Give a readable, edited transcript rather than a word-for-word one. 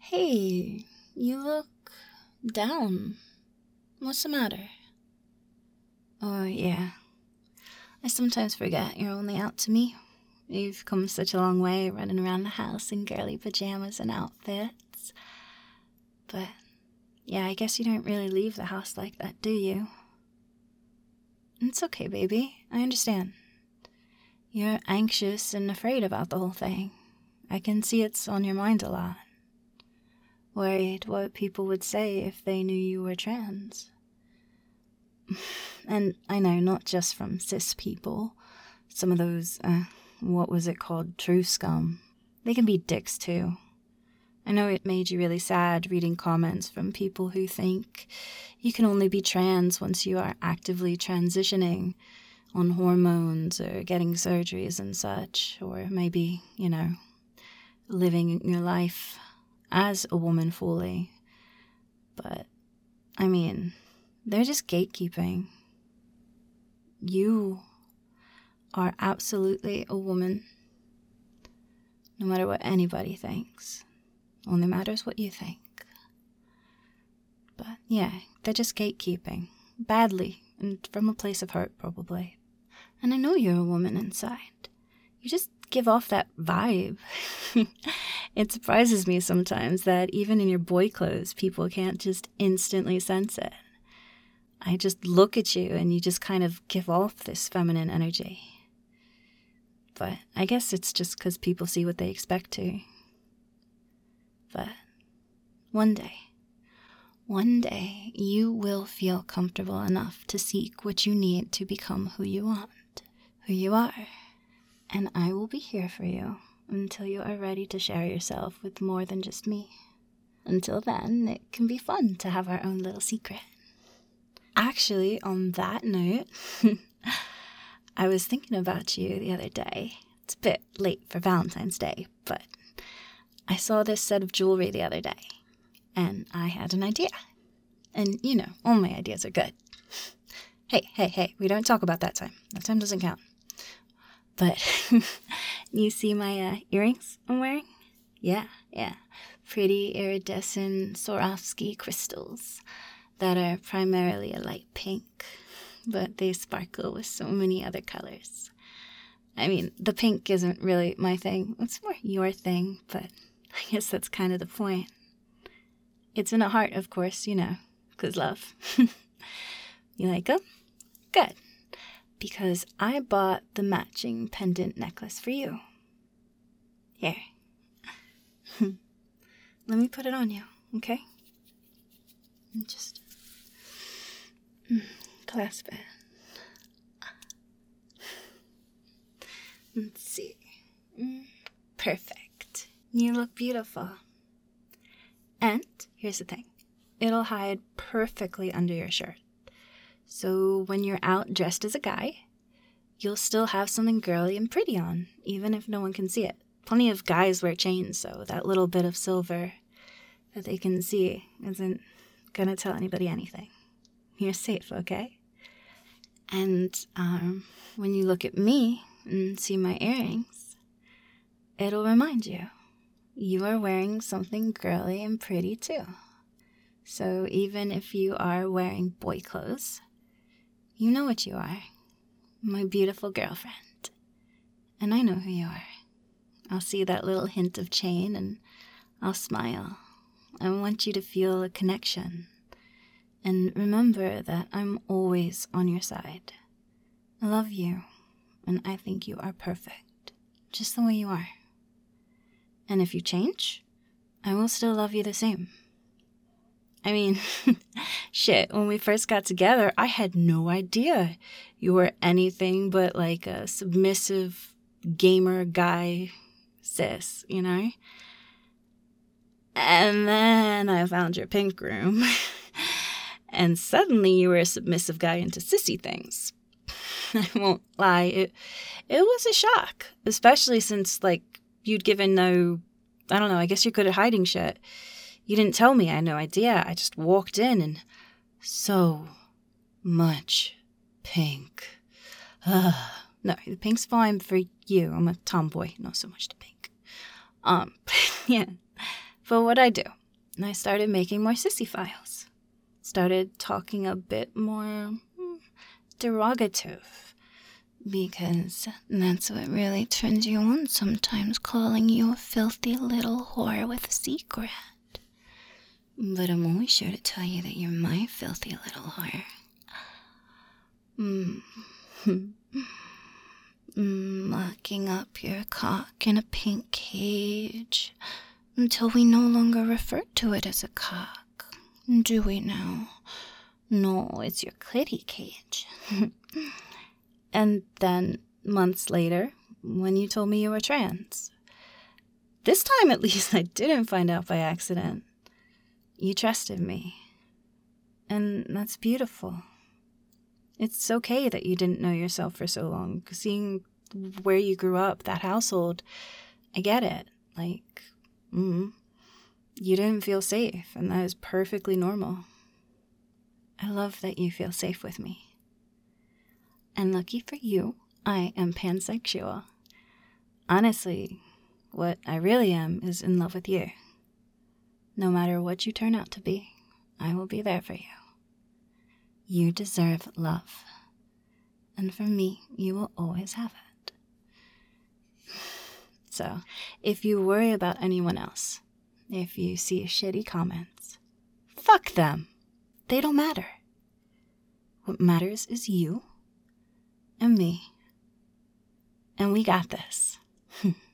Hey, you look down. What's the matter? Oh, yeah. I sometimes forget you're only out to me. You've come such a long way running around the house in girly pajamas and outfits. But, yeah, I guess you don't really leave the house like that, do you? It's okay, baby. I understand. You're anxious and afraid about the whole thing. I can see it's on your mind a lot. Worried what people would say if they knew you were trans. And I know, not just from cis people. Some of those, what was it called, true scum. They can be dicks too. I know it made you really sad reading comments from people who think you can only be trans once you are actively transitioning on hormones or getting surgeries and such, or maybe, living your life as a woman fully. But, I mean, they're just gatekeeping. You are absolutely a woman, no matter what anybody thinks. Only matters what you think. But, yeah, they're just gatekeeping. Badly, and from a place of hurt, probably. And I know you're a woman inside. You just give off that vibe. It surprises me sometimes that even in your boy clothes, people can't just instantly sense it. I just look at you and you just kind of give off this feminine energy. But I guess it's just because people see what they expect to. But one day, you will feel comfortable enough to seek what you need to become who you want, who you are. And I will be here for you until you are ready to share yourself with more than just me. Until then, it can be fun to have our own little secret. Actually, on that note, I was thinking about you the other day. It's a bit late for Valentine's Day, but I saw this set of jewelry the other day, and I had an idea. And, all my ideas are good. Hey, we don't talk about that time. That time doesn't count. But you see my earrings I'm wearing? Yeah. Pretty iridescent Swarovski crystals that are primarily a light pink, but they sparkle with so many other colors. I mean, the pink isn't really my thing. It's more your thing, but I guess that's kind of the point. It's in a heart, of course, 'cause love. You like them? Good. Because I bought the matching pendant necklace for you. Here. Let me put it on you, okay? And just clasp it. Let's see. Perfect. You look beautiful. And here's the thing. It'll hide perfectly under your shirt. So when you're out dressed as a guy, you'll still have something girly and pretty on, even if no one can see it. Plenty of guys wear chains, so that little bit of silver that they can see isn't gonna tell anybody anything. You're safe, okay? And when you look at me and see my earrings, it'll remind you are wearing something girly and pretty too. So even if you are wearing boy clothes, you know what you are. My beautiful girlfriend. And I know who you are. I'll see that little hint of chain and I'll smile. I want you to feel a connection. And remember that I'm always on your side. I love you, and I think you are perfect, just the way you are. And if you change, I will still love you the same. I mean, shit, when we first got together, I had no idea you were anything but like a submissive gamer guy cis, And then I found your pink room. And suddenly you were a submissive guy into sissy things. I won't lie, it was a shock. Especially since, you'd given no, I guess you're good at hiding shit. You didn't tell me, I had no idea. I just walked in and so much pink. No, the pink's fine for you. I'm a tomboy, not so much the pink. Yeah. But what'd I do? I started making more sissy files. Started talking a bit more derogative. Because that's what really turns you on sometimes, calling you a filthy little whore with a secret. But I'm always sure to tell you that you're my filthy little whore. Locking up your cock in a pink cage until we no longer refer to it as a cock. Do we now? No, it's your clitty cage. And then, months later, when you told me you were trans. This time, at least, I didn't find out by accident. You trusted me. And that's beautiful. It's okay that you didn't know yourself for so long. Seeing where you grew up, that household, I get it. You didn't feel safe, and that is perfectly normal. I love that you feel safe with me. And lucky for you, I am pansexual. Honestly, what I really am is in love with you. No matter what you turn out to be, I will be there for you. You deserve love. And from me, you will always have it. So, if you worry about anyone else, if you see shitty comments, fuck them. They don't matter. What matters is you and me. And we got this.